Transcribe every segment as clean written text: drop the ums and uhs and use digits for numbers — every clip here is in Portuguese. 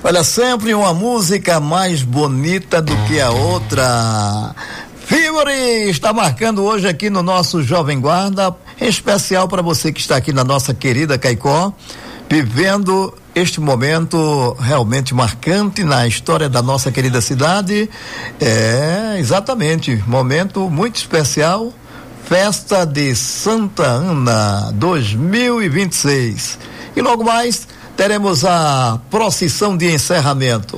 Olha, sempre uma música mais bonita do que a outra. Fibori está marcando hoje aqui no nosso Jovem Guarda, em especial para você que está aqui na nossa querida Caicó, vivendo este momento realmente marcante na história da nossa querida cidade. É, exatamente, momento muito especial, Festa de Santa Ana 2026. E logo mais teremos a procissão de encerramento.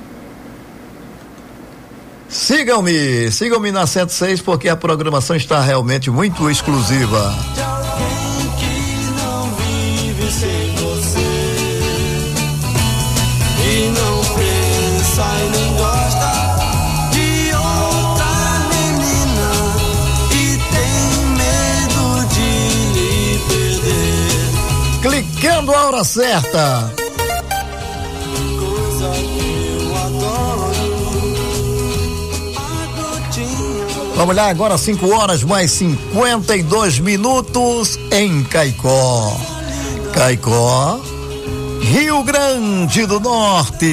Sigam-me na 106, porque a programação está realmente muito exclusiva. Alguém que não vive sem você e não pensa e nem gosta de outra menina e tem medo de lhe perder. Clicando a hora certa. Coisa que eu adoro. Vamos lá, agora 5 horas mais 52 minutos em Caicó. Caicó, Rio Grande do Norte.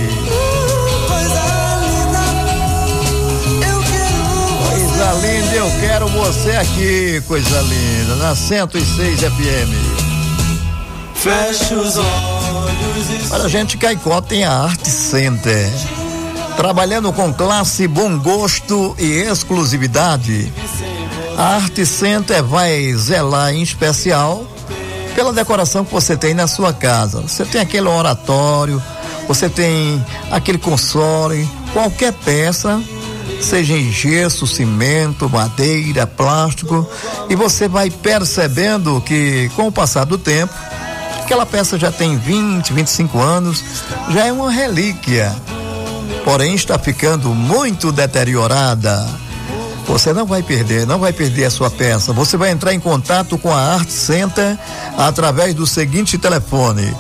Coisa linda, eu quero você aqui, coisa linda, na 106 FM. Fecha os olhos. Para a gente, Caicó tem a Art Center, trabalhando com classe, bom gosto e exclusividade. A Art Center vai zelar em especial pela decoração que você tem na sua casa. Você tem aquele oratório, você tem aquele console, qualquer peça, seja em gesso, cimento, madeira, plástico, e você vai percebendo que com o passar do tempo, aquela peça já tem 20, 25 anos, já é uma relíquia. Porém está ficando muito deteriorada. Você não vai perder a sua peça. Você vai entrar em contato com a Art Center através do seguinte telefone: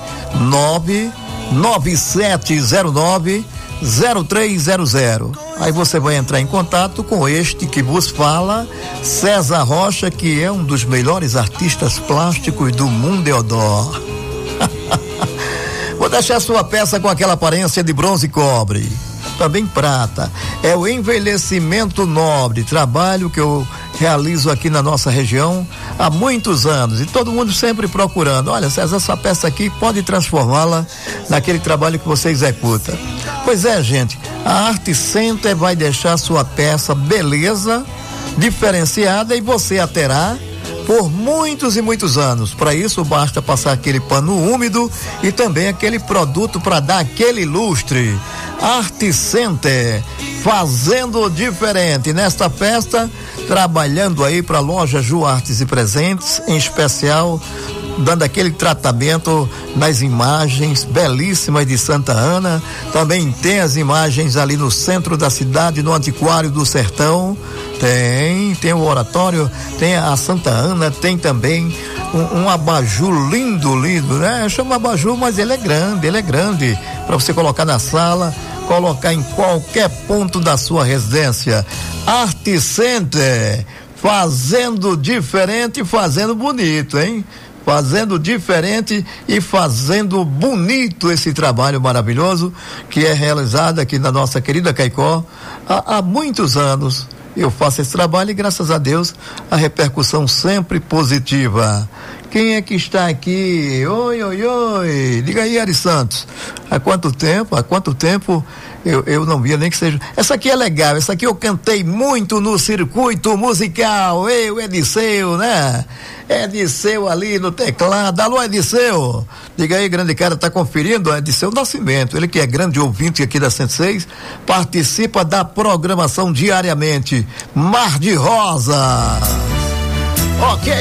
99709-0300. Aí você vai entrar em contato com este que vos fala, César Rocha, que é um dos melhores artistas plásticos do mundo, Eudor. Vou deixar sua peça com aquela aparência de bronze e cobre, também prata. É o envelhecimento nobre, trabalho que eu realizo aqui na nossa região há muitos anos, e todo mundo sempre procurando. Olha, César, essa peça aqui pode transformá-la naquele trabalho que você executa. Pois é, gente, a Art Center vai deixar sua peça beleza, diferenciada, e você a terá por muitos e muitos anos. Para isso basta passar aquele pano úmido e também aquele produto para dar aquele lustre. Art Center, fazendo diferente nesta festa, trabalhando aí para a loja Ju Artes e Presentes, em especial dando aquele tratamento nas imagens belíssimas de Santa Ana. Também tem as imagens ali no centro da cidade, no Antiquário do Sertão. Tem o oratório, tem a Santa Ana, tem também um abajur lindo, né? Chama abajur, mas ele é grande, para você colocar na sala, colocar em qualquer ponto da sua residência. Art Center, fazendo diferente, fazendo bonito, hein? Fazendo diferente e fazendo bonito esse trabalho maravilhoso que é realizado aqui na nossa querida Caicó há muitos anos. Eu faço esse trabalho e, graças a Deus, a repercussão sempre positiva. Quem é que está aqui? Oi. Diga aí, Ari Santos. Há quanto tempo eu não via, nem que seja. Essa aqui é legal, essa aqui eu cantei muito no circuito musical. Eu, Ediceu, né? Ediceu ali no teclado. Alô, Ediceu. Diga aí, grande cara, tá conferindo? Ediceu Nascimento, ele que é grande ouvinte aqui da 106, participa da programação diariamente. Mar de Rosa. Ok.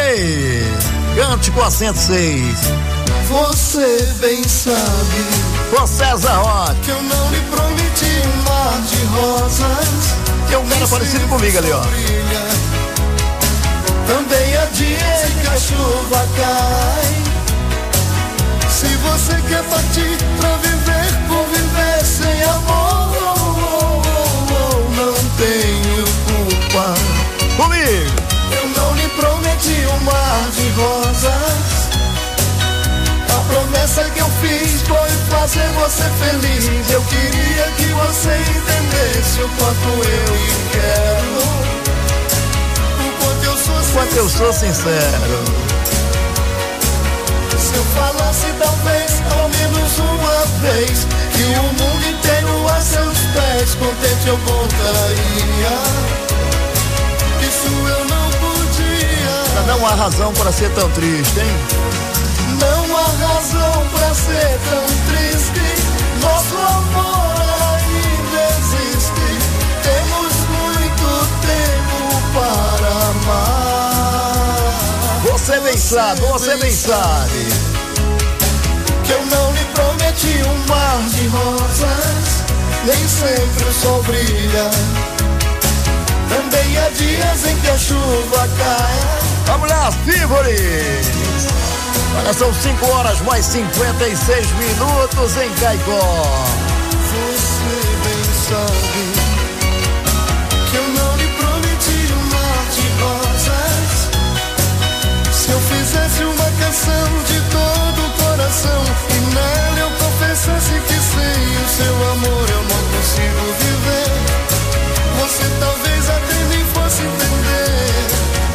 Cante com a 106. Você bem sabe, com César Rocha, que eu não lhe prometi um mar de rosas. Tem um cara parecido comigo ali, ó. Também há dias que a chuva cai. Se você quer partir pra viver, por viver sem amor, não tenho culpa. Comigo! Eu não lhe prometi um mar de rosas. A promessa que eu fiz fiz foi fazer você feliz. Eu queria que você entendesse o quanto eu lhe quero, o quanto eu sou sincero. Se eu falasse talvez, ao menos uma vez, que o mundo inteiro a seus pés, contente eu contaria. Isso eu não podia. Não há razão para ser tão triste, hein? Não há razão para ser tão triste. Nosso amor ainda existe. Temos muito tempo para amar. Você bem sabe que eu não lhe prometi um mar de rosas, nem sempre o sol brilha. Também há dias em que a chuva cai. Vamos lá, Fívoris! Agora são 5 horas mais 56 minutos em Caicó. Você bem sabe que eu não lhe prometi um mar de rosas. Se eu fizesse uma canção de todo o coração e nela eu confessasse que sem o seu amor eu não consigo viver, você talvez até nem fosse entender.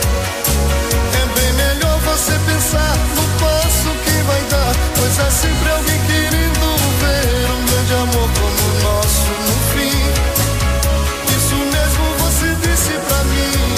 É bem melhor você pensar no passo que vai dar, pois há sempre alguém querendo ver um grande amor como o nosso no fim. Isso mesmo você disse pra mim.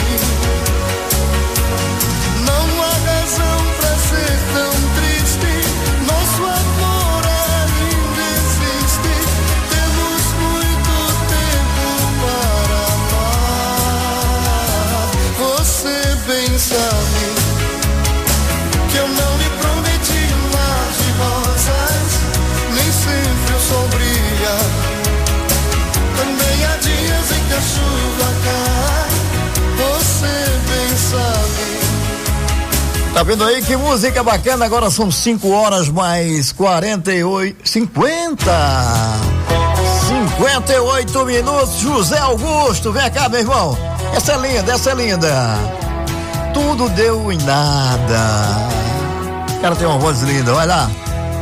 Não há razão pra ser tão triste. Nosso amor ainda existe. Temos muito tempo para amar. Você bem sabe que eu não lhe prometi um mar de rosas, nem sempre o sol brilha. Também há dias em que a chuva cai. Você bem sabe. Tá vendo aí que música bacana? Agora são 5 horas mais 58 minutos. José Augusto, vem cá, meu irmão. Essa é linda. Tudo deu em nada. O cara tem uma voz linda, vai lá.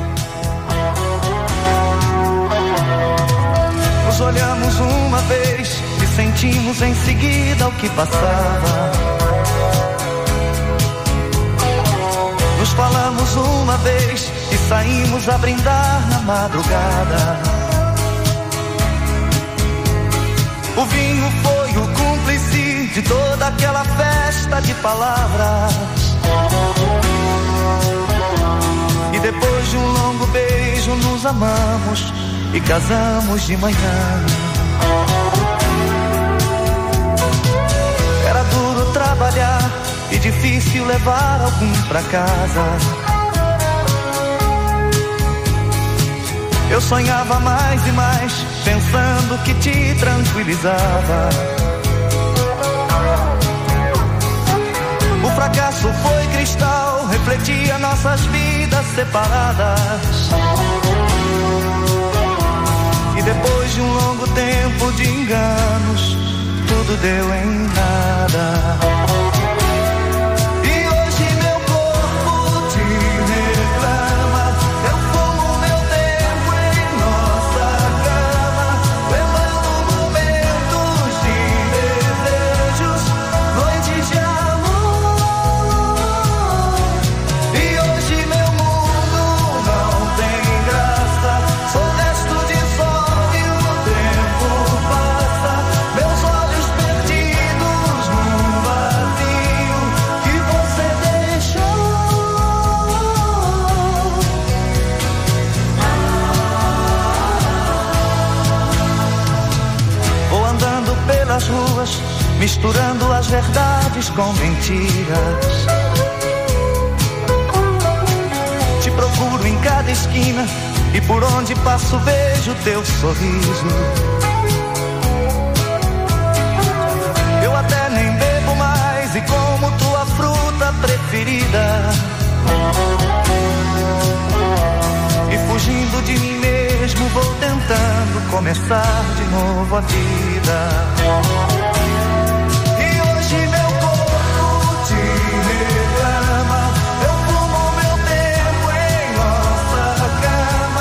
Nos olhamos uma vez e sentimos em seguida o que passava. Nos falamos uma vez e saímos a brindar na madrugada. O vinho foi o cúmplice de toda aquela festa de palavras. E depois de um longo beijo nos amamos e casamos de manhã. Era duro trabalhar e difícil levar algum pra casa. Eu sonhava mais e mais, pensando que te tranquilizava. O fracasso foi cristal, refletia nossas vidas separadas. E depois de um longo tempo de enganos, tudo deu em nada. Ruas, misturando as verdades com mentiras. Te procuro em cada esquina e por onde passo vejo teu sorriso. Eu até nem bebo mais e como tua fruta preferida. E fugindo de mim mesmo vou tentando começar de novo a vida. E hoje meu corpo te reclama. Eu fumo meu tempo em nossa cama.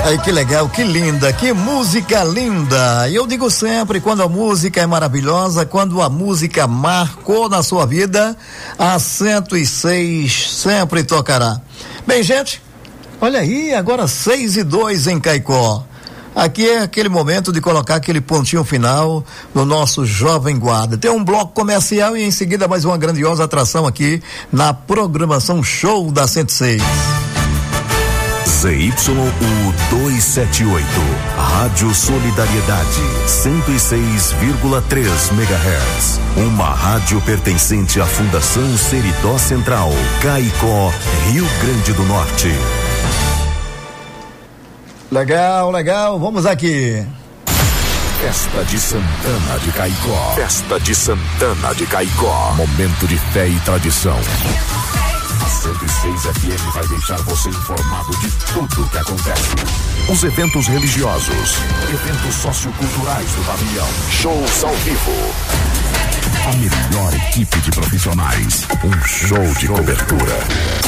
Ai, que legal, que linda, que música linda. E eu digo sempre, quando a música é maravilhosa, quando a música marcou na sua vida, a 106 sempre tocará. Bem, gente, olha aí, agora 6:02 em Caicó. Aqui é aquele momento de colocar aquele pontinho final no nosso Jovem Guarda. Tem um bloco comercial e em seguida mais uma grandiosa atração aqui na programação Show da 106. ZYU 278, Rádio Solidariedade, 106,3 MHz. Uma rádio pertencente à Fundação Seridó Central, Caicó, Rio Grande do Norte. Legal, legal, vamos aqui. Festa de Santana de Caicó. Festa de Santana de Caicó. Momento de fé e tradição. A 106 FM vai deixar você informado de tudo o que acontece. Os eventos religiosos, eventos socioculturais do pavilhão, shows ao vivo. A melhor equipe de profissionais, um show de cobertura.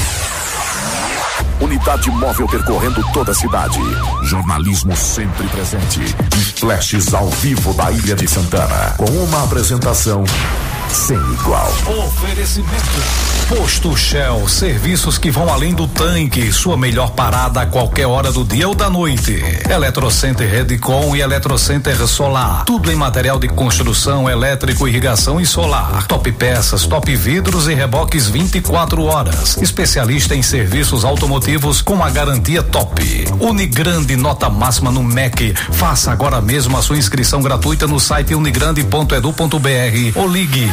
Unidade móvel percorrendo toda a cidade. Jornalismo sempre presente. E flashes ao vivo da Ilha de Santana. Com uma apresentação sem igual. Oferecimento Posto Shell, serviços que vão além do tanque, sua melhor parada a qualquer hora do dia ou da noite. Eletrocenter Redcon e Eletrocenter Solar, tudo em material de construção, elétrico, irrigação e solar. Top peças, top vidros e reboques 24 horas. Especialista em serviços automotivos com a garantia top. Unigrande, nota máxima no MEC. Faça agora mesmo a sua inscrição gratuita no site unigrande.edu.br ou ligue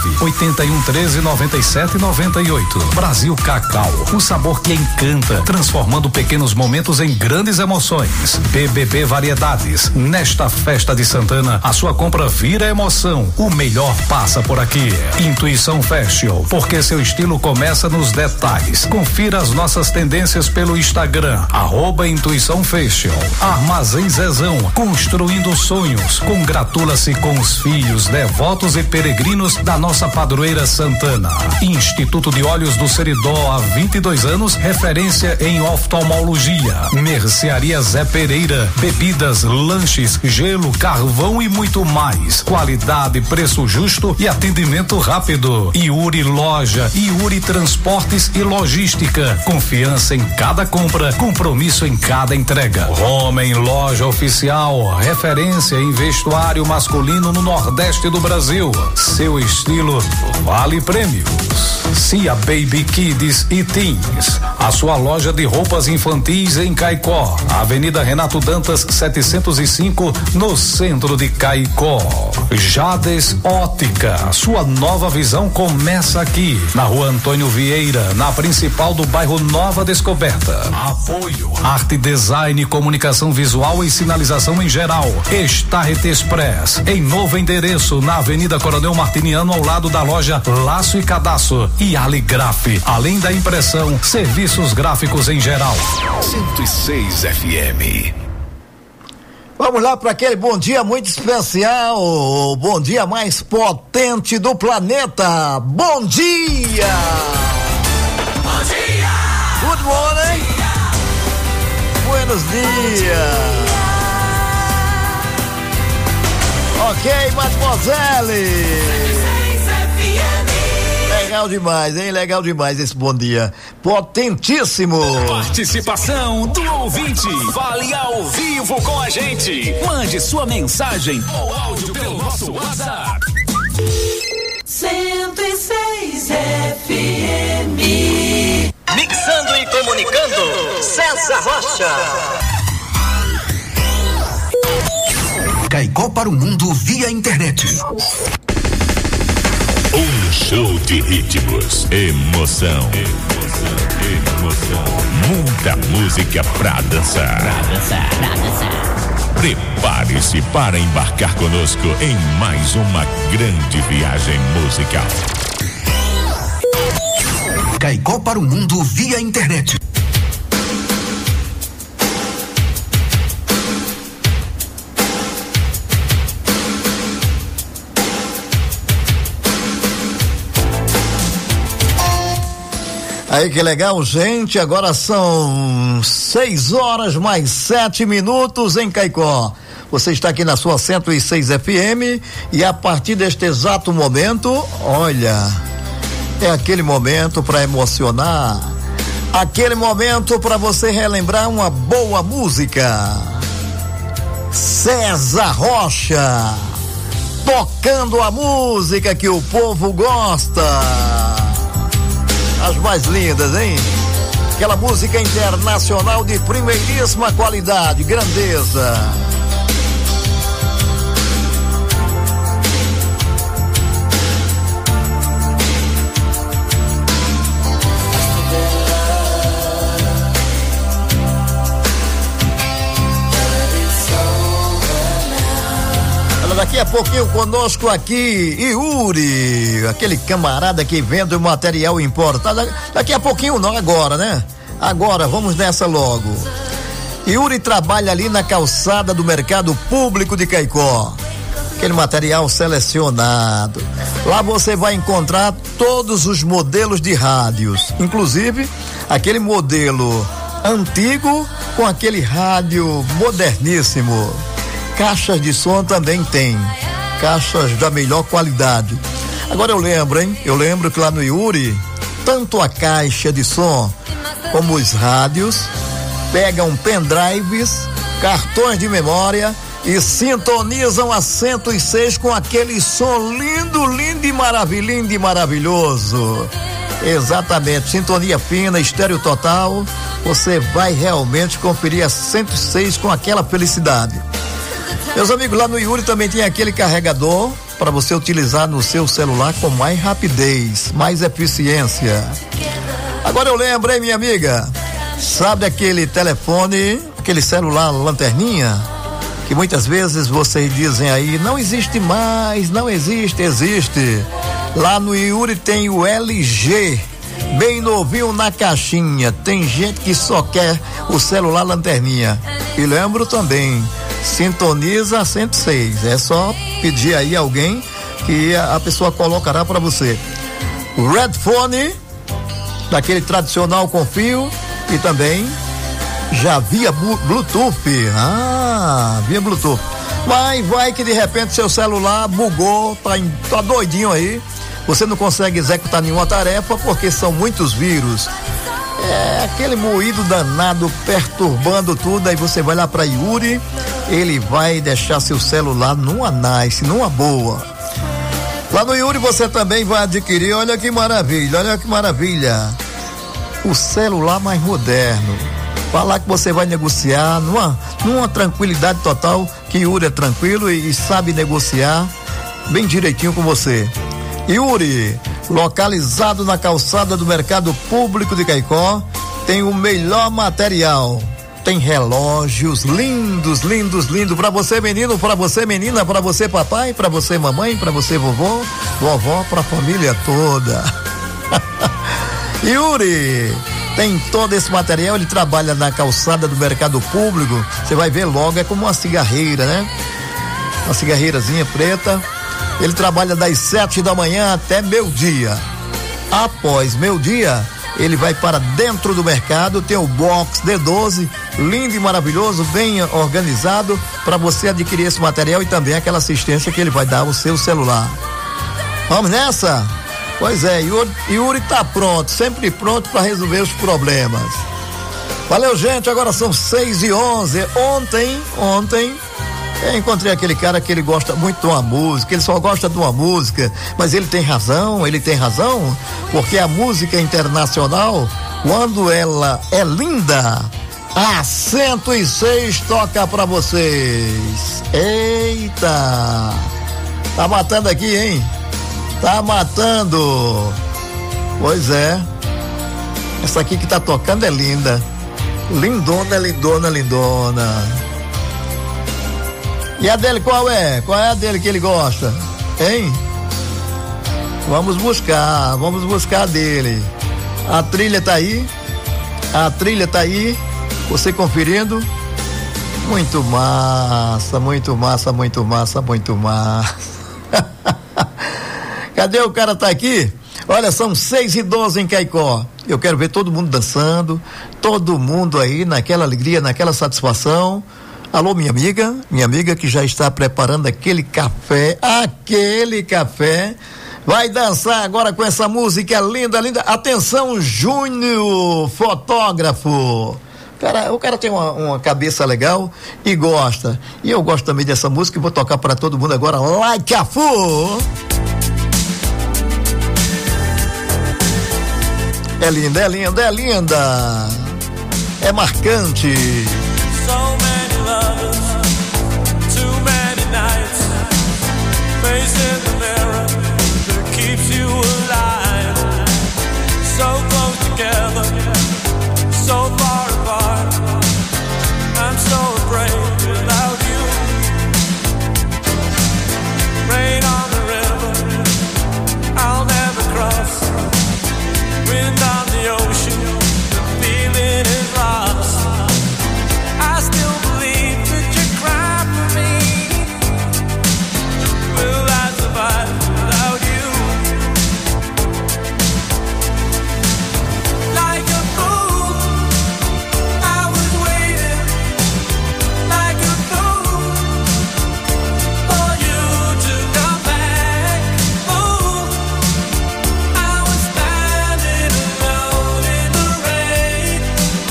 981139798. Brasil Cacau, o sabor que encanta, transformando pequenos momentos em grandes emoções. BBB Variedades, nesta festa de Santana, a sua compra vira emoção. O melhor passa por aqui. Intuição Fashion, porque seu estilo começa nos detalhes. Confira as nossas tendências pelo Instagram, @Intuição Fashion. Armazém Zezão, construindo sonhos. Congratula-se com os filhos, devotos e peregrinos da nossa padroeira Santana. Instituto de Olhos do Seridó, há 22 anos, referência em oftalmologia. Mercearia Zé Pereira, bebidas, lanches, gelo, carvão e muito mais. Qualidade, preço justo e atendimento rápido. Yuri Loja, Yuri Transportes e Logística. Confiança em cada compra, compromisso em cada entrega. Homem Loja Oficial, referência em vestuário masculino no Nordeste do Brasil. Seu estilo vale prêmios. Cia Baby Kids e Teens, a sua loja de roupas infantis em Caicó, Avenida Renato Dantas 705, no centro de Caicó. Jades Ótica, sua nova visão começa aqui, na Rua Antônio Vieira, na principal do bairro Nova Descoberta. Apoio Arte Design, Comunicação Visual e Sinalização em geral. Starret Express, em novo endereço, na Avenida Coronel Martiniano, ao lado da loja Laço e Cadastro. E Aligraf, além da impressão, serviços gráficos em geral. 106 FM. Vamos lá para aquele bom dia muito especial, o bom dia mais potente do planeta. Bom dia! Bom dia! Good morning! Buenos dias! Ok, mademoiselle! Legal demais, hein? Legal demais esse bom dia. Potentíssimo. Participação do ouvinte. Fale ao vivo com a gente. Mande sua mensagem ou áudio pelo nosso WhatsApp. 106 FM. Mixando e comunicando, César Rocha. Caicó para o mundo via internet. Um show de ritmos, emoção, muita música pra dançar. Prepare-se para embarcar conosco em mais uma grande viagem musical. Caicó para o mundo via internet. Aí que legal, gente, agora são 6h mais 7 em Caicó. Você está aqui na sua 106 FM e a partir deste exato momento, olha, é aquele momento para emocionar, aquele momento para você relembrar uma boa música. César Rocha, tocando a música que o povo gosta. As mais lindas, hein? Aquela música internacional de primeiríssima qualidade, grandeza. Daqui a pouquinho conosco aqui, Yuri, aquele camarada que vende o material importado. Daqui a pouquinho não, agora, né? Agora, vamos nessa logo. Yuri trabalha ali na calçada do Mercado Público de Caicó. Aquele material selecionado. Lá você vai encontrar todos os modelos de rádios, inclusive aquele modelo antigo com aquele rádio moderníssimo. Caixas de som também tem, caixas da melhor qualidade. Agora eu lembro, hein? Eu lembro que lá no Yuri, tanto a caixa de som como os rádios pegam pendrives, cartões de memória e sintonizam a 106 com aquele som lindo, lindo e maravilhoso. Exatamente, sintonia fina, estéreo total. Você vai realmente conferir a 106 com aquela felicidade. Meus amigos, lá no Yuri também tem aquele carregador para você utilizar no seu celular com mais rapidez, mais eficiência. Agora eu lembro, hein, minha amiga? Sabe aquele telefone, aquele celular lanterninha? Que muitas vezes vocês dizem aí, não existe mais, não existe, existe. Lá no Yuri tem o LG, bem novinho na caixinha. Tem gente que só quer o celular lanterninha. E lembro também, sintoniza 106. É só pedir aí alguém que a pessoa colocará para você. O Redphone, daquele tradicional com fio, e também já via Bluetooth. Via Bluetooth. Mas vai que de repente seu celular bugou, tá doidinho aí. Você não consegue executar nenhuma tarefa porque são muitos vírus. É aquele moído danado perturbando tudo. Aí você vai lá para Yuri, ele vai deixar seu celular numa nice, numa boa. Lá no Yuri você também vai adquirir, olha que maravilha, o celular mais moderno. Falar que você vai negociar numa tranquilidade total, que Yuri é tranquilo e sabe negociar bem direitinho com você. Yuri, localizado na calçada do Mercado Público de Caicó, tem o melhor material. Tem relógios lindos para você menino, para você menina, para você papai, para você mamãe, para você vovô, para a família toda. Yuri tem todo esse material, ele trabalha na calçada do Mercado Público. Você vai ver logo, é como uma cigarreira, né? Uma cigarreirazinha preta. Ele trabalha das 7 da manhã até meio-dia. Após meio-dia, ele vai para dentro do mercado, tem o box D12, lindo e maravilhoso, bem organizado, para você adquirir esse material e também aquela assistência que ele vai dar ao seu celular. Vamos nessa? Pois é, Yuri tá pronto, sempre pronto para resolver os problemas. Valeu, gente, agora são 6h11. Ontem eu encontrei aquele cara que ele gosta muito de uma música, ele só gosta de uma música, mas ele tem razão, porque a música internacional, quando ela é linda, a 106 toca pra vocês. Eita! Tá matando aqui, hein? Tá matando! Pois é. Essa aqui que tá tocando é linda. Lindona. E a dele qual é? Qual é a dele que ele gosta? Hein? Vamos buscar a dele. A trilha tá aí. Você conferindo? Muito massa. Cadê o cara? Tá aqui? Olha, são 6:12 em Caicó. Eu quero ver todo mundo dançando, todo mundo aí naquela alegria, naquela satisfação. Alô, minha amiga que já está preparando aquele café. Vai dançar agora com essa música linda, linda. Atenção, Júnior, fotógrafo. O cara tem uma cabeça legal e gosta. E eu gosto também dessa música e vou tocar para todo mundo agora, Like a Fool. É linda, é linda, é linda. É marcante. So many lovers, too many nights, facing the mirror that keeps you alive. So close together, so far apart. I'm so afraid without you. Rain on the river, I'll never cross. Wind on the ocean, the feeling is lost. I still believe that you cry for me. Will I survive without you? Like a fool, I was waiting. Like a fool, for you to come back. Fool, I was standing alone in the rain.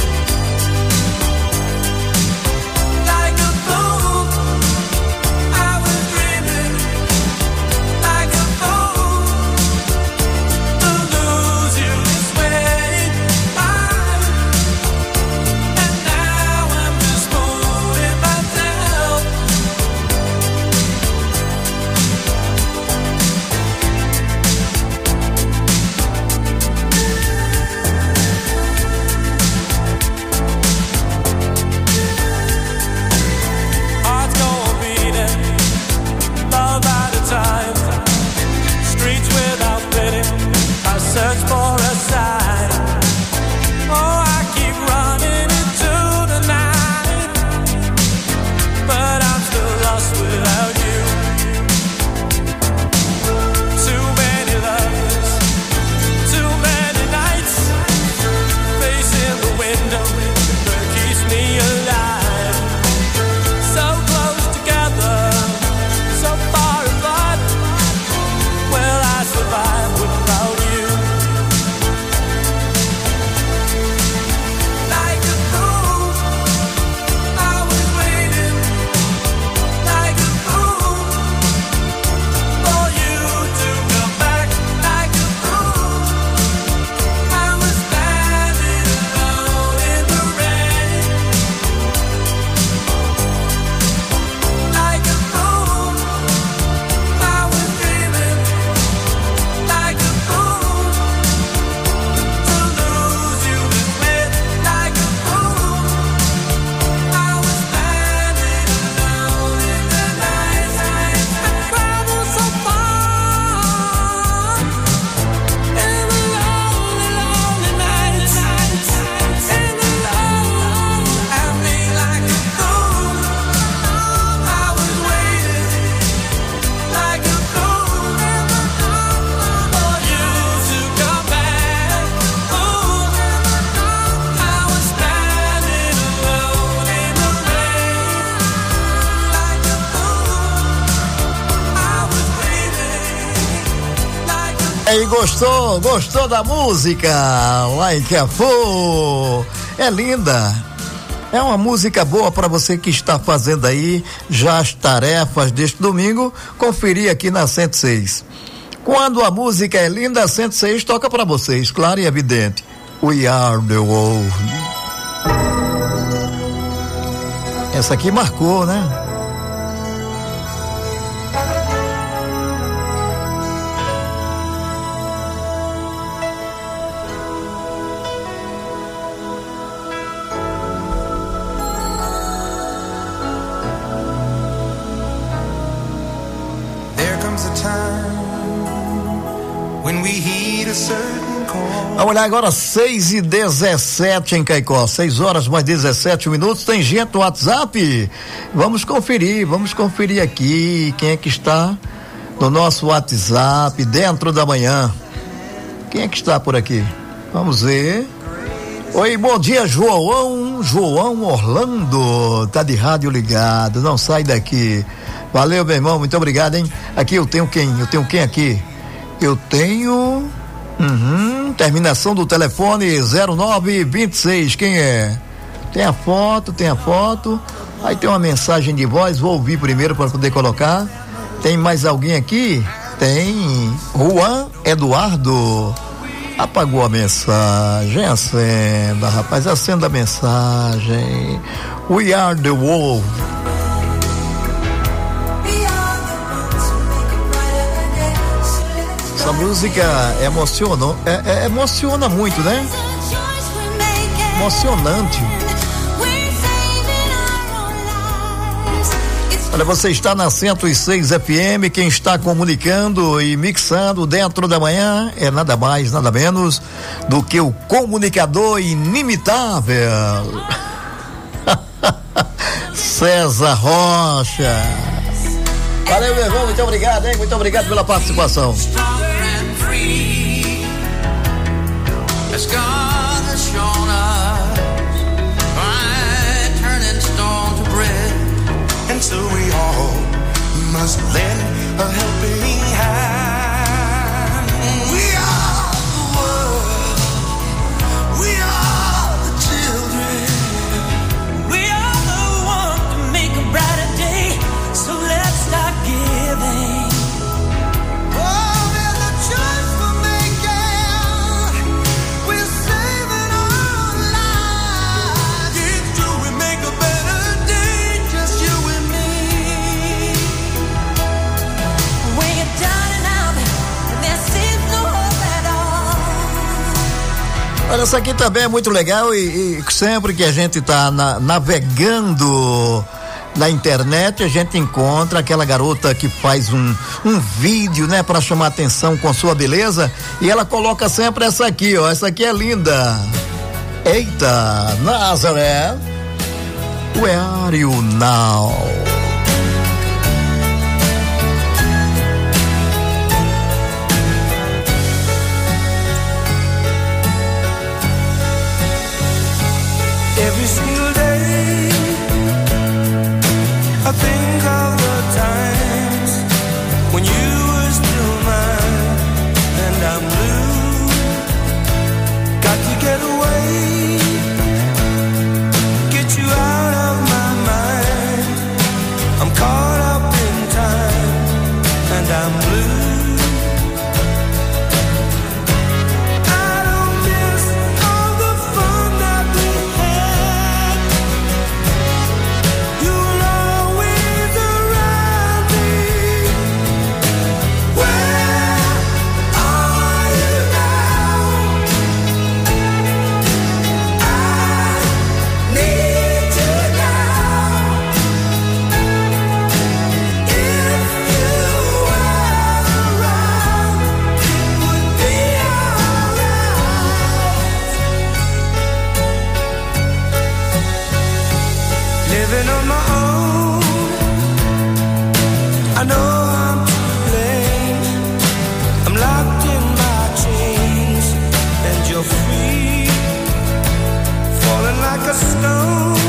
Like a fool, I was dreaming. Like a fool, to lose you this way. And now I'm just fooling myself. Hearts go on beating, love at a time. Streets without pity, I search for a sign. Oh, I keep running into the night, but I'm still lost without you. Too many lovers, too many nights, facing the window that keeps me alive. So close together, so far apart. Will I survive without you? Like a fool, I was waiting. Like a fool, for you to come back. Like a fool, I was standing alone in the rain. Like a fool, I was dreaming. Like a fool, to lose you this way. Like a fool, I was standing alone in the night. I traveled so far in the lonely, lonely nights. In the lonely, I feel like a fool. I was waiting. Like a fool, for you to come back. Fool, I was standing alone in the rain. Like a fool, I was waiting. Like a E gostou da música? Like a Fool. É linda. É uma música boa para você que está fazendo aí já as tarefas deste domingo, conferir aqui na 106. Quando a música é linda, a 106 toca para vocês, claro e evidente. We Are the World. Essa aqui marcou, né? There comes a time when we heed a certain call. Vamos olhar agora 6:17 em Caicó, 6 horas mais 17 minutos. Tem gente no WhatsApp? Vamos conferir aqui quem é que está no nosso WhatsApp dentro da manhã. Quem é que está por aqui? Vamos ver. Oi, bom dia, João Orlando, tá de rádio ligado, não sai daqui. Valeu, meu irmão, muito obrigado, hein? Aqui eu tenho quem aqui? Eu tenho terminação do telefone 0926, quem é? Tem a foto, aí tem uma mensagem de voz, vou ouvir primeiro para poder colocar. Tem mais alguém aqui? Tem Juan Eduardo. Apagou a mensagem, acenda, rapaz, acenda a mensagem. We are the world. Essa música emociona muito, né? Emocionante. Olha, você está na 106 FM, quem está comunicando e mixando dentro da manhã é nada mais, nada menos do que o comunicador inimitável César Rocha. Valeu, meu irmão, muito obrigado, hein? Muito obrigado pela participação. And so we all must lend a helping hand. We are the world. We are the children. We are the one to make a brighter day. So let's start giving. Oh, there's a choice we're making. We're saving our lives. It's true, we make a better day. Just you and me. When you're down and out, there seems no hope at all. Olha, essa aqui também é muito legal e sempre que a gente tá navegando na internet, a gente encontra aquela garota que faz um vídeo, né, para chamar atenção com sua beleza, e ela coloca sempre essa aqui, ó, essa aqui é linda. Eita, Nazareth, where are you now? Every single day I think of the times when you were still mine and I'm blue. Got to get away, get you out of my mind. I'm caught up in time and I'm blue. I don't miss all the fun that we had. You were always around me. Where are you now? I need to know if you were around, it would be alright. Living on my own, I know I'm to blame. I'm locked in my chains and you're free, falling like a stone.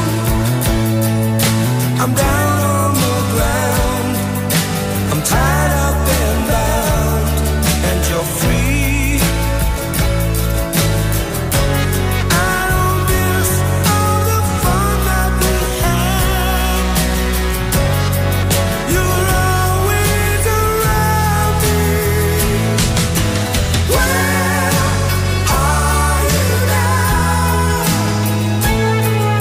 I'm down on the ground, I'm tied up and bound and you're free. I don't miss all the fun that we had. You were always around me. Where are you now?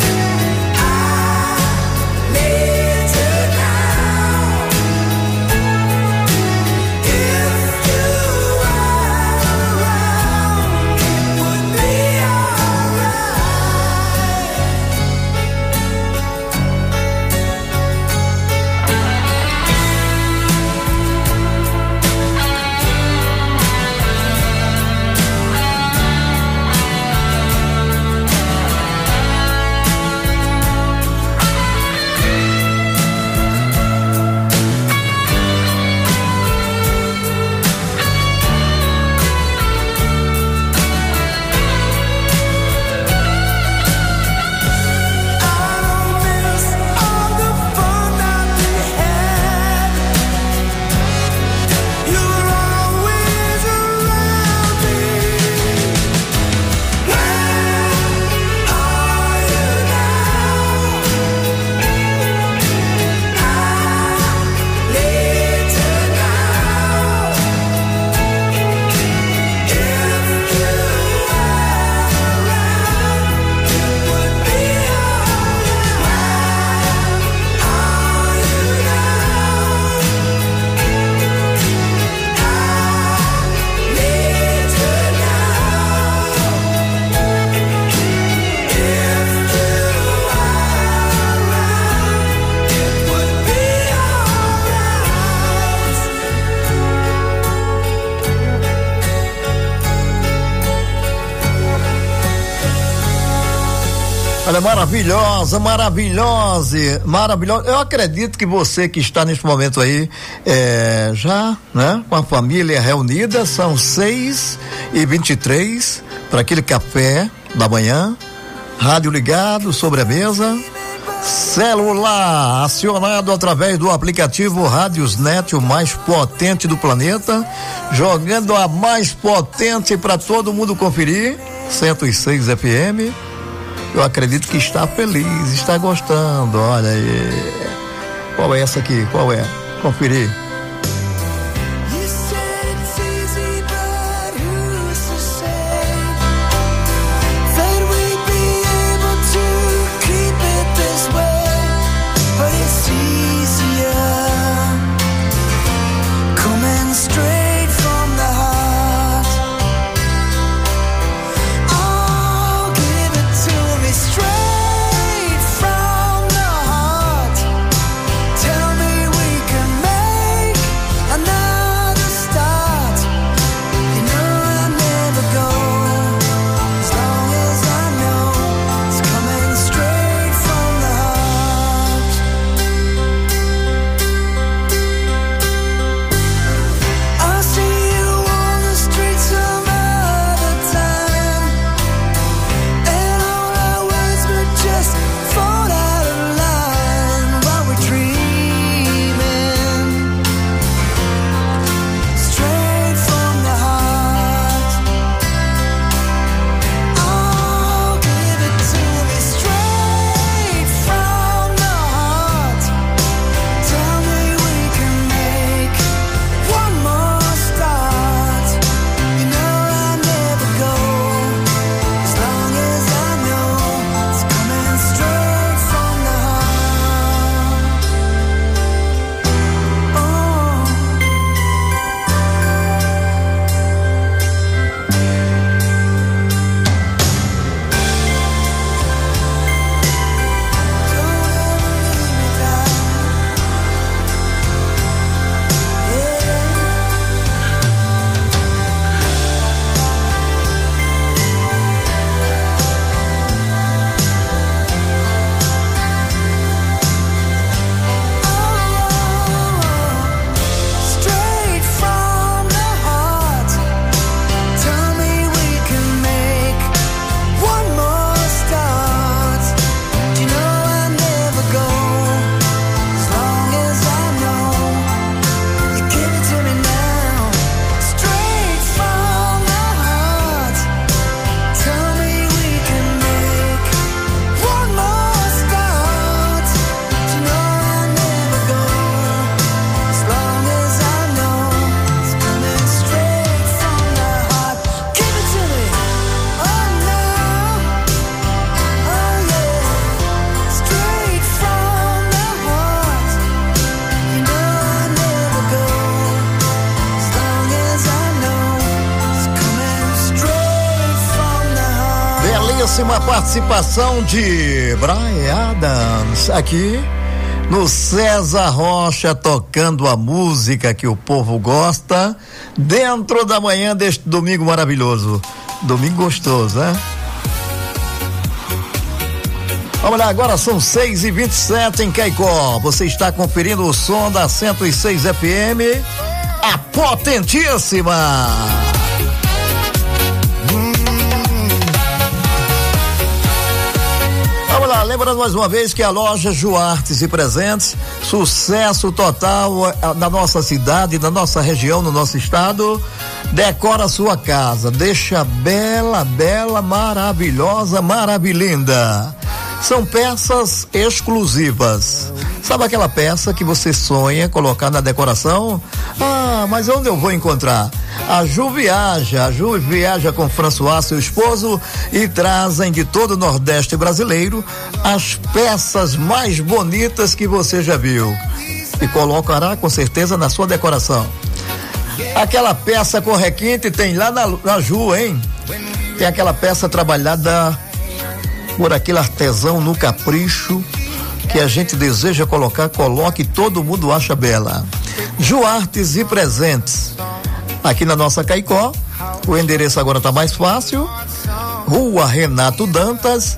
Olha, maravilhosa. Eu acredito que você que está neste momento aí, já, né, com a família reunida, são 6h23, para aquele café da manhã, rádio ligado sobre a mesa, celular acionado através do aplicativo Rádiosnet, o mais potente do planeta, jogando a mais potente para todo mundo conferir, 106 FM. Eu acredito que está feliz, está gostando. Olha aí. Qual é essa aqui? Qual é? Conferir. Uma participação de Bryan Adams aqui no César Rocha, tocando a música que o povo gosta dentro da manhã deste domingo maravilhoso, domingo gostoso, né? Vamos lá, agora são 6h27 em Caicó. Você está conferindo o som da 106 FM, a potentíssima. Vamos lá, lembrando mais uma vez que a loja Juartes e Presentes, sucesso total na nossa cidade, na nossa região, no nosso estado. Decora a sua casa, deixa bela, maravilhosa, maravilhinda. São peças exclusivas. Sabe aquela peça que você sonha colocar na decoração? Ah, mas onde eu vou encontrar? A Ju viaja com François, seu esposo, e trazem de todo o Nordeste brasileiro as peças mais bonitas que você já viu. E colocará com certeza na sua decoração. Aquela peça com requinte tem lá na Ju, hein? Tem aquela peça trabalhada por aquele artesão no capricho que a gente deseja colocar, coloque, todo mundo acha bela. Juartes e Presentes, aqui na nossa Caicó. O endereço agora tá mais fácil. Rua Renato Dantas,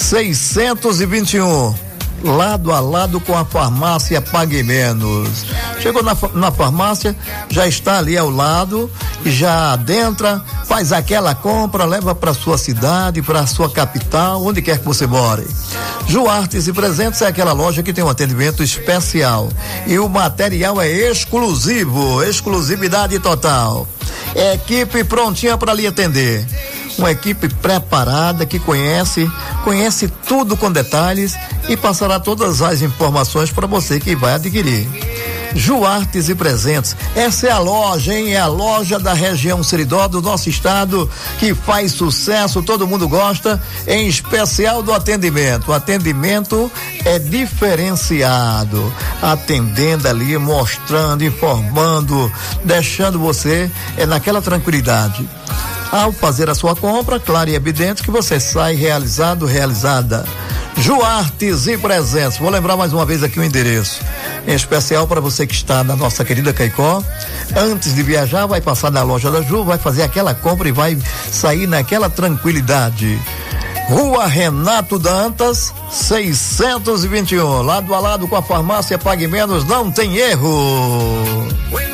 621. Lado a lado com a farmácia Pague Menos. Chegou na farmácia, já está ali ao lado, já adentra, faz aquela compra, leva para sua cidade, para sua capital, onde quer que você more. Juartes e Presentes é aquela loja que tem um atendimento especial e o material é exclusivo, exclusividade total. Equipe prontinha para lhe atender. Uma equipe preparada que conhece tudo com detalhes e passará todas as informações para você que vai adquirir. Juartes e Presentes, essa é a loja, hein? É a loja da região Seridó do nosso estado que faz sucesso, todo mundo gosta, em especial do atendimento. O atendimento é diferenciado, atendendo ali, mostrando, informando, deixando você naquela tranquilidade. Ao fazer a sua compra, claro e evidente que você sai realizado, realizada. Juartes e Presentes, vou lembrar mais uma vez aqui o endereço, em especial para você que está na nossa querida Caicó. Antes de viajar, vai passar na loja da Ju, vai fazer aquela compra e vai sair naquela tranquilidade. Rua Renato Dantas, 621, lado a lado com a farmácia Pague Menos, não tem erro.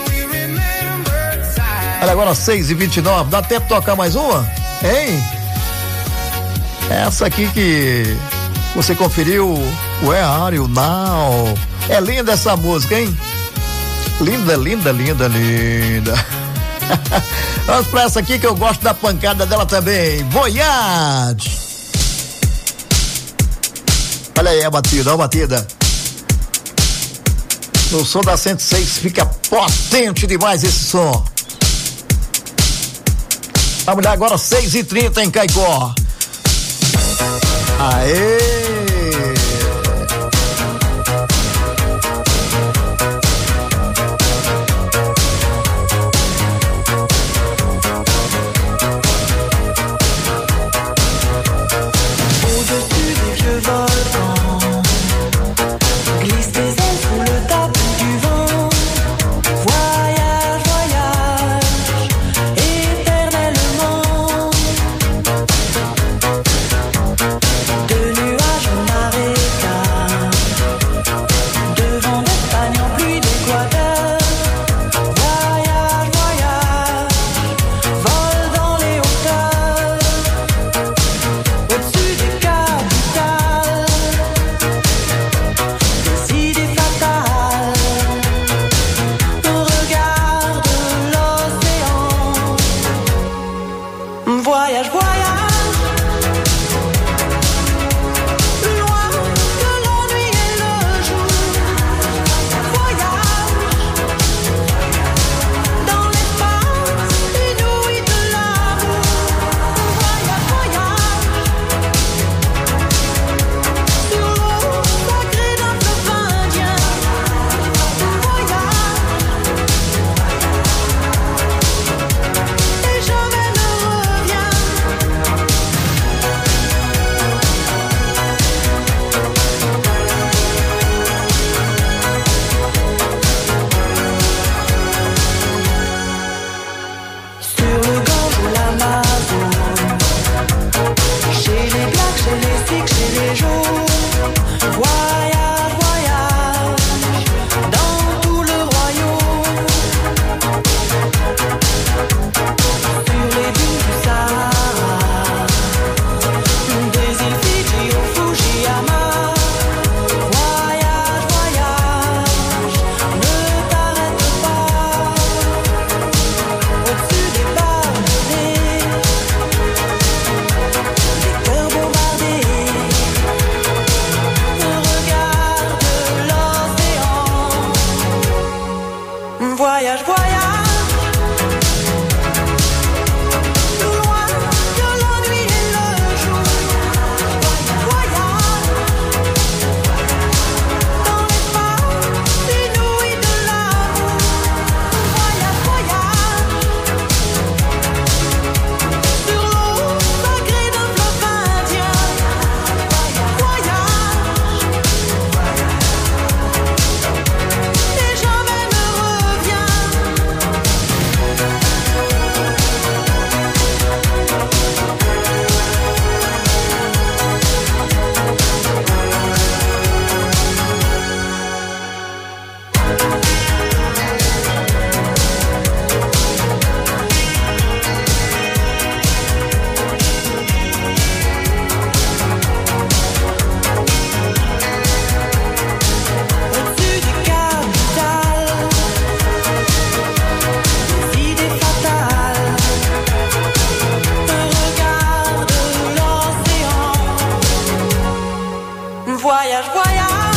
Olha, agora 6h29, dá tempo de tocar mais uma? Hein? Essa aqui que você conferiu, Where Are You Now? É linda essa música, hein? Linda, linda, linda, linda. Vamos pra essa aqui que eu gosto da pancada dela também. Voyage! Olha aí a batida, olha a batida. No som da 106 fica potente demais esse som. Vamos lá agora 6h30 em Caicó. Aê! De nuages Voyage, voyage.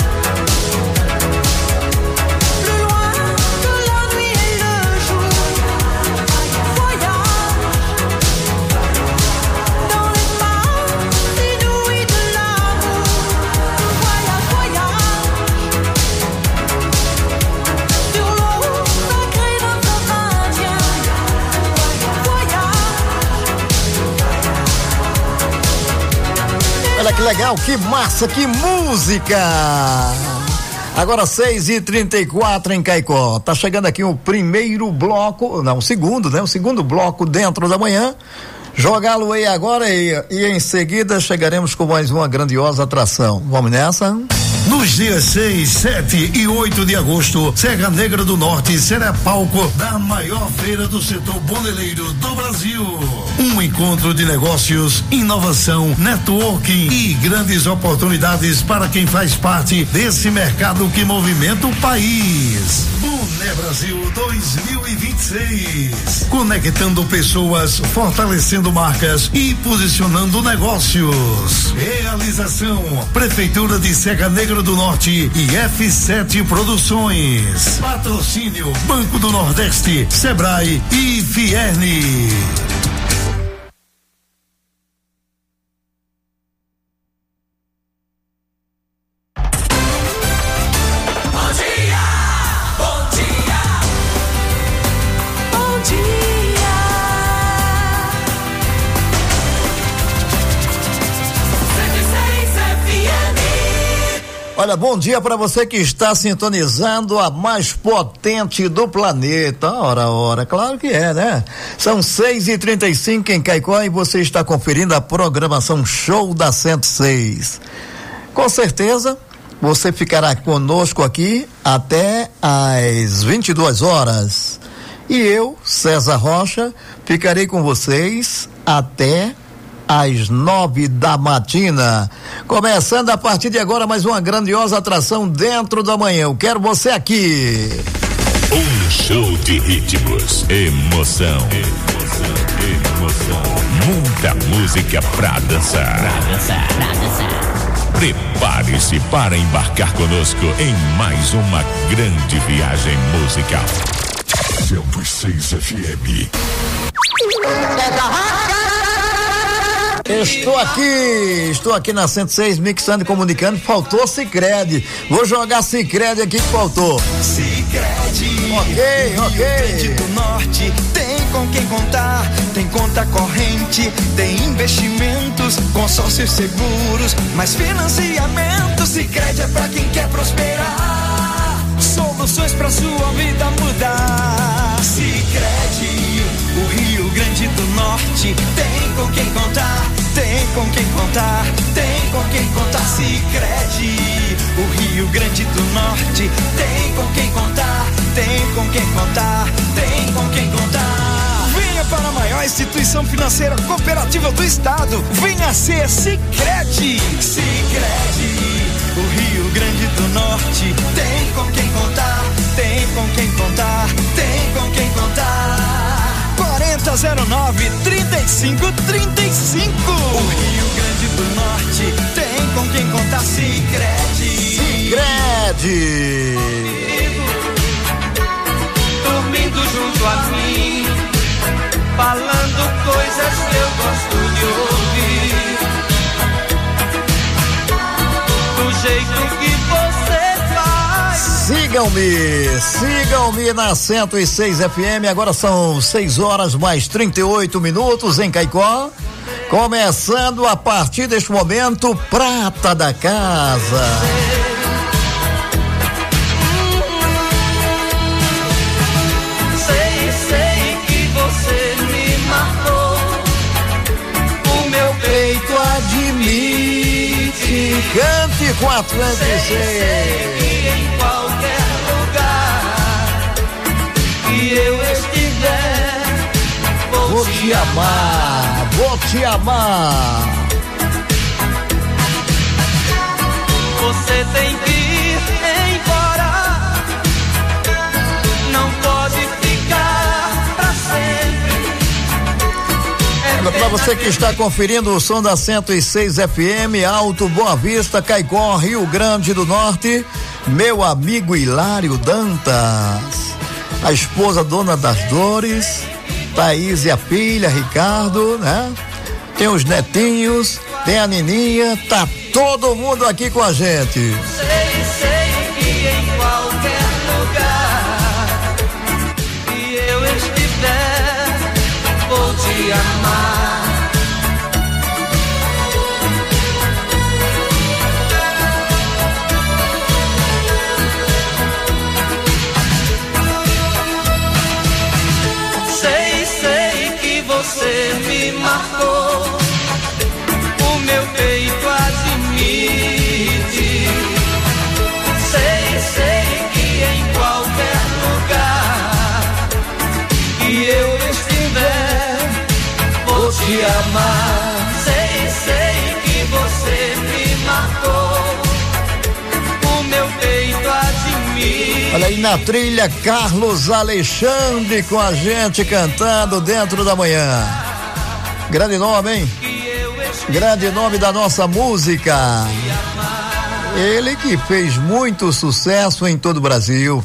Plus loin que la nuit et le jour. Voyage. Dans l'espace inouï de l'amour. Voyage, voyage. Sur l'eau sacrée d'un fleuve indien. Olha que legal, que massa, que música! Agora 6h34 em Caicó. Tá chegando aqui o primeiro bloco, não, o segundo, né? O segundo bloco dentro da manhã. Jogá-lo aí agora e em seguida chegaremos com mais uma grandiosa atração. Vamos nessa? Nos dias 6, 7 e 8 de agosto, Serra Negra do Norte será palco da maior feira do setor boneleiro do Brasil. Um encontro de negócios, inovação, networking e grandes oportunidades para quem faz parte desse mercado que movimenta o país. Boné Brasil 2026. Conectando pessoas, fortalecendo marcas e posicionando negócios. Realização: Prefeitura de Serra Negra do Norte e F7 Produções. Patrocínio: Banco do Nordeste, Sebrae e Fierne. Olha, bom dia para você que está sintonizando a mais potente do planeta. Ora, claro que é, né? São 6h35 em Caicó e você está conferindo a programação Show da 106. Com certeza, você ficará conosco aqui até às 22 horas. E eu, César Rocha, ficarei com vocês até às 9 da matina. Começando a partir de agora mais uma grandiosa atração dentro da manhã. Eu quero você aqui. Um show de ritmos, emoção. Muita música pra dançar. Prepare-se para embarcar conosco em mais uma grande viagem musical. 106 FM. Estou aqui na 106 mixando e comunicando. Faltou Sicredi. Vou jogar Sicredi aqui que faltou. Sicredi. Ok. Grande do Norte tem com quem contar. Tem conta corrente, tem investimentos, consórcios seguros, mais financiamento. Sicredi é pra quem quer prosperar. Soluções pra sua vida mudar. Sicredi, o Rio Grande do Norte tem com quem contar. Tem com quem contar, tem com quem contar. Sicredi, o Rio Grande do Norte tem com quem contar. Tem com quem contar, tem com quem contar. Venha para a maior instituição financeira cooperativa do estado. Venha ser Sicredi. Sicredi, o Rio Grande do Norte tem com quem contar. Tem com quem contar, tem com quem contar. 4009-3535. O Rio Grande do Norte tem com quem contar. Sicredi. Sicredi. Dormindo junto a mim, falando coisas que eu gosto de ouvir, do jeito que você faz. Sigam-me na 106 FM. Agora são 6 horas mais 38 minutos em Caicó. Começando a partir deste momento, Prata da Casa. Sei que você me matou. O meu peito admite. Cante 406. Sei que em qualquer lugar que eu estiver, vou te amar, vou te amar. Você tem que ir embora. Não pode ficar pra sempre. Pra Você que está conferindo o som da 106 FM, Alto Boa Vista, Caicó, Rio Grande do Norte, meu amigo Hilário Dantas, a esposa dona das dores, Thaís e a filha, Ricardo, né? Tem os netinhos, tem a Nininha, tá todo mundo aqui com a gente. Sei que em qualquer lugar que eu estiver, vou te amar. Sei que você me marcou, o meu peito admite. Sei que em qualquer lugar que eu estiver, vou te amar. Sei que você me marcou, o meu peito admite. Olha aí na trilha, Carlos Alexandre com a gente cantando Dentro da Manhã. Grande nome, hein? Grande nome da nossa música. Ele que fez muito sucesso em todo o Brasil,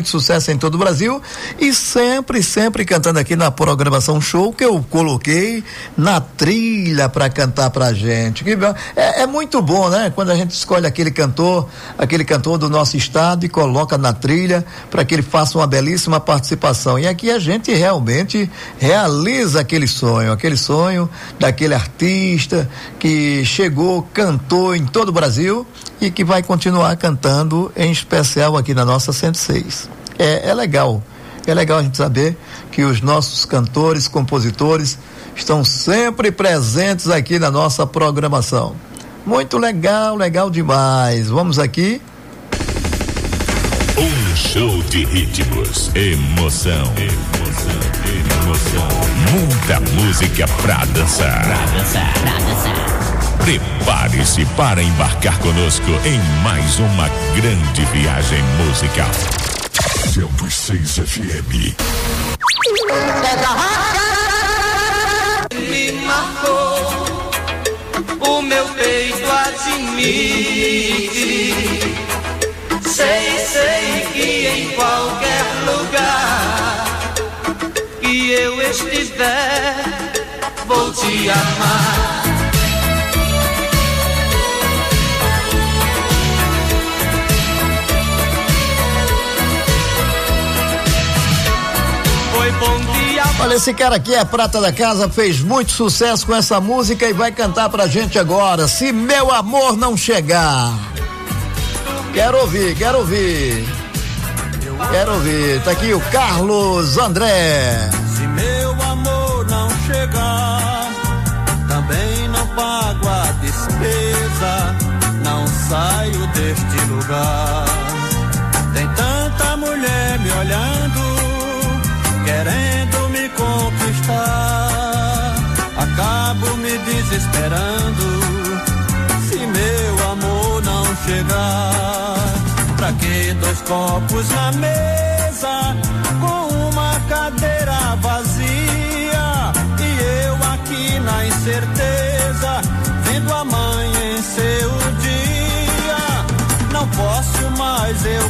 e sempre cantando aqui na programação show que eu coloquei na trilha para cantar pra gente. É muito bom, né? Quando a gente escolhe aquele cantor do nosso estado e coloca na trilha para que ele faça uma belíssima participação. E aqui a gente realmente realiza aquele sonho daquele artista que chegou, cantou em todo o Brasil e que vai continuar cantando, em especial aqui na nossa 106. É legal a gente saber que os nossos cantores, compositores estão sempre presentes aqui na nossa programação. Muito legal demais. Vamos aqui. Um show de ritmos, emoção. Muita música pra dançar. Prepare-se para embarcar conosco em mais uma grande viagem musical. 106 FM. Me marcou, o meu peito admite. Sei que em qualquer lugar que eu estiver, vou te amar. Olha, esse cara aqui é prata da casa, fez muito sucesso com essa música e vai cantar pra gente agora. Se meu amor não chegar. Quero ouvir. Tá aqui o Carlos André. Se meu amor não chegar, também não pago a despesa, não saio deste lugar. Tem tanta mulher me olhando, querendo me conquistar, acabo me desesperando se meu amor não chegar. Pra que dois copos na mesa com uma cadeira vazia e eu aqui na incerteza vendo amanhecer o dia? Não posso mais, eu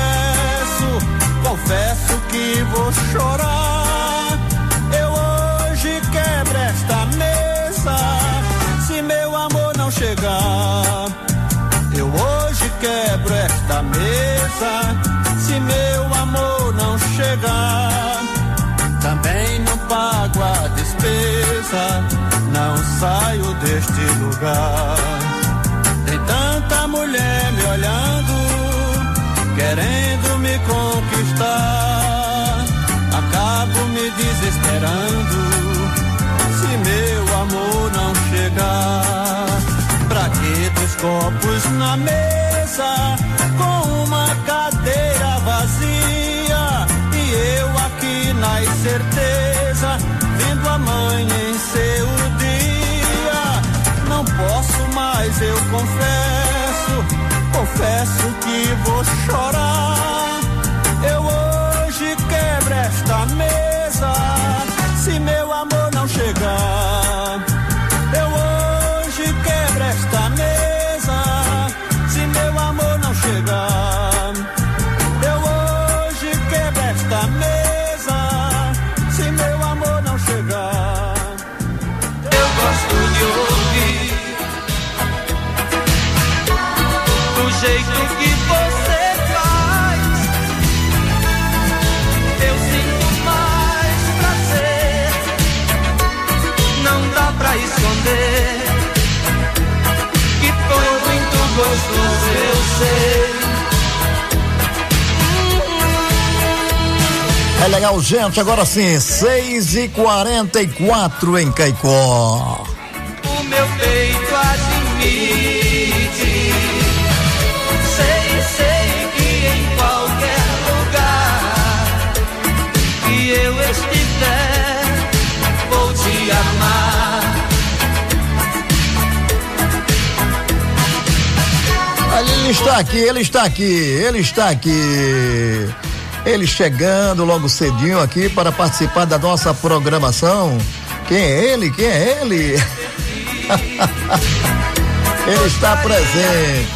confesso que vou chorar. Eu hoje quebro esta mesa se meu amor não chegar. Eu hoje quebro esta mesa se meu amor não chegar. Também não pago a despesa, não saio deste lugar. Tem tanta mulher me olhando, querendo me conquistar, acabo me desesperando se meu amor não chegar. Pra que dois copos na mesa com uma cadeira vazia e eu aqui na incerteza vendo amanhecer o dia? Não posso mais, eu confesso que vou chorar. Eu hoje quebro esta mesa se meu amor não chegar. jeito que você faz, eu sinto mais prazer. Não dá pra esconder que foi muito gostoso, eu sei. É legal, gente, agora sim, 6h44 em Caicó. O meu peito admite, sei que em qualquer lugar que eu estiver, vou te amar. Ele está aqui. Ele chegando logo cedinho aqui para participar da nossa programação. Quem é ele? Ele está presente.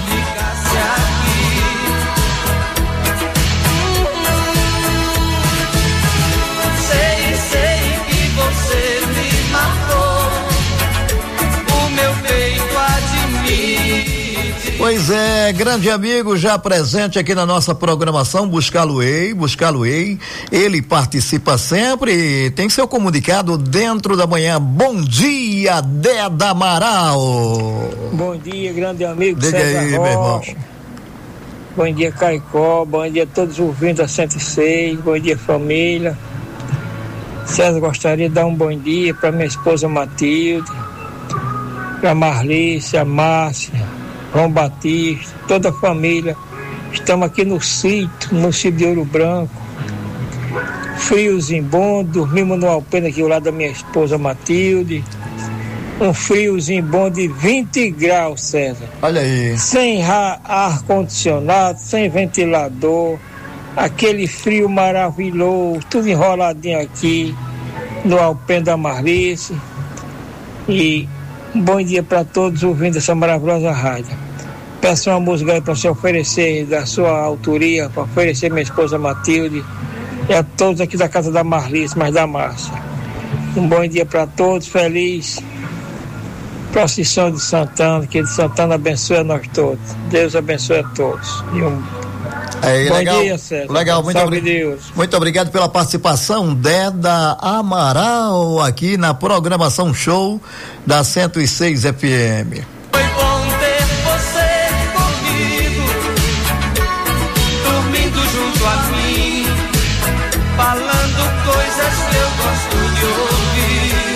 Sei que você me marcou, o meu peito admite. Pois é, grande amigo já presente aqui na nossa programação, buscá-lo-ei. Ele participa sempre e tem seu comunicado dentro da manhã. Bom dia, Deda Amaral. Bom dia, grande amigo. Diga César aí, Rocha. meu irmão. Bom dia, Caicó. Bom dia a todos os ouvintes da 106. Bom dia, família. César, gostaria de dar um bom dia para minha esposa Matilde, para Marlícia, Márcia, João Batista, toda a família. Estamos aqui no sítio de Ouro Branco. Friozinho bom, dormimos no alpendre aqui ao lado da minha esposa Matilde. Um friozinho bom de 20 graus, César. Olha aí. Sem ar-condicionado, sem ventilador. Aquele frio maravilhoso, tudo enroladinho aqui no alpendre da Marlice. E um bom dia para todos ouvindo essa maravilhosa rádio. Peço uma música aí para se oferecer, da sua autoria, para oferecer minha esposa Matilde e a todos aqui da casa da Marlice, mas da Márcia. Um bom dia para todos, feliz procissão de Santana, que de Santana abençoe a nós todos. Deus abençoe a todos. E bom legal, dia, César. Legal, Deus. Muito obrigado pela participação, Deda Amaral, aqui na programação show da 106 FM. Foi bom ter você comigo, dormindo junto a mim, falando coisas que eu gosto de ouvir.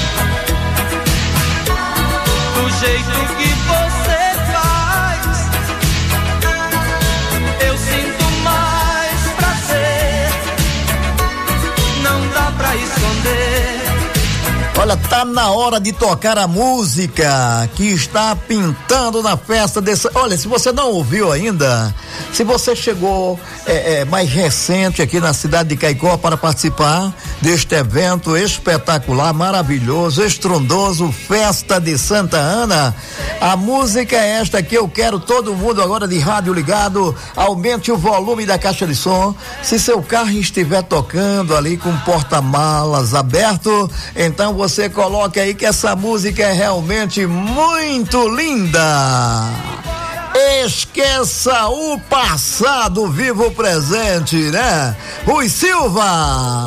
Do jeito que você faz, eu sinto mais prazer. Não dá pra esconder. Olha, tá na hora de tocar a música que está pintando na festa desse. Olha, se você não ouviu ainda, se você chegou mais recente aqui na cidade de Caicó para participar deste evento espetacular, maravilhoso, estrondoso, Festa de Santa Ana, a música é esta que eu quero todo mundo agora de rádio ligado, aumente o volume da caixa de som. Se seu carro estiver tocando ali com porta-malas aberto, então você coloca aí que essa música é realmente muito linda. Esqueça o passado, viva o presente, né? Rui Silva.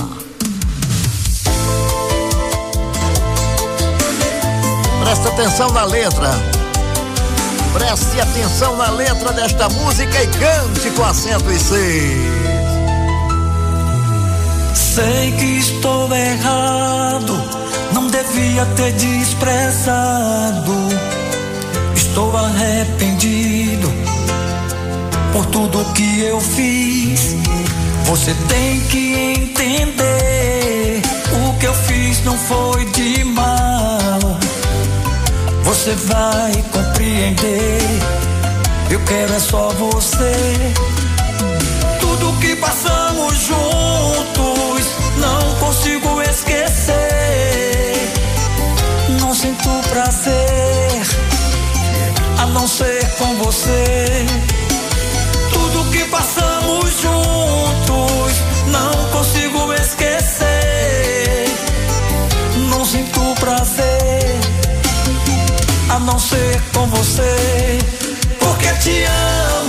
Presta atenção na letra. Preste atenção na letra desta música e cante com a 106. Sei que estou errado, não devia ter desprezado. Estou arrependido por tudo que eu fiz. Você tem que entender, o que eu fiz não foi de mal. Você vai compreender, eu quero é só você. Tudo que passamos juntos, não consigo esquecer. Não sinto prazer a não ser com você. Tudo que passamos juntos, não consigo esquecer. Não sinto prazer a não ser com você, porque te amo.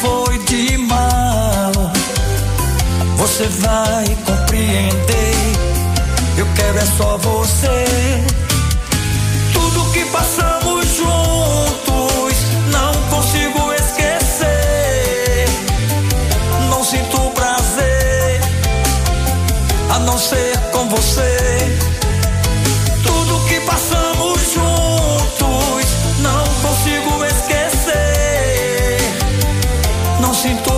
foi de mal. Você vai compreender. Eu quero é só você. Tudo que passamos juntos não consigo esquecer. Não sinto prazer a não ser com você.